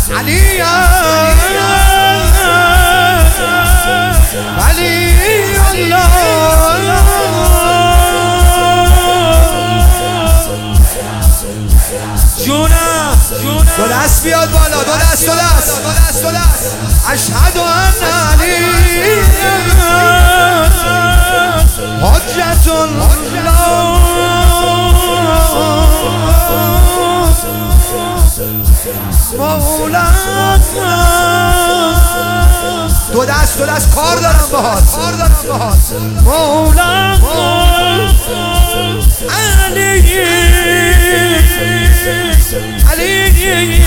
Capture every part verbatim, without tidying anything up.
علی علی الله جونم دو دست بیاد بالا، دو دست دو دست دو دست دو دست اشهد ان علی حجت الله مولانا. دو دست دو دست کار دارم باهات، کار دارم باهات. مولانا علی علی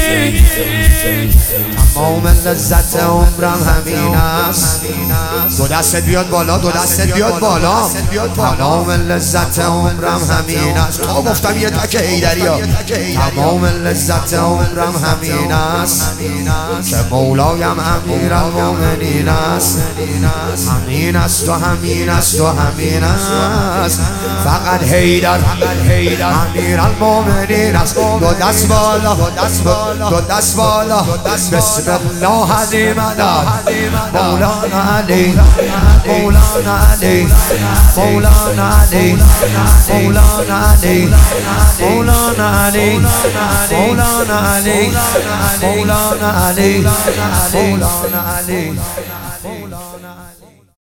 تمام لذت عمرم همین است. دو دستت بیاد بالا، دو دستت بیاد بالا. تمام لذت عمرم همین است. تا گفتم یه تک حیدری ها. تمام لذت عمرم همین است که مولایم امیرالمومنین است. همین است و همین است و همین است. فقط حیدر امیرالمومنین است. دو دست بالا، دو دست بالا. بسم الله علی مدد مولانا علی مولانا علی مولانا علی مولانا علی مولانا علی مولانا علی مولانا علی مولانا علی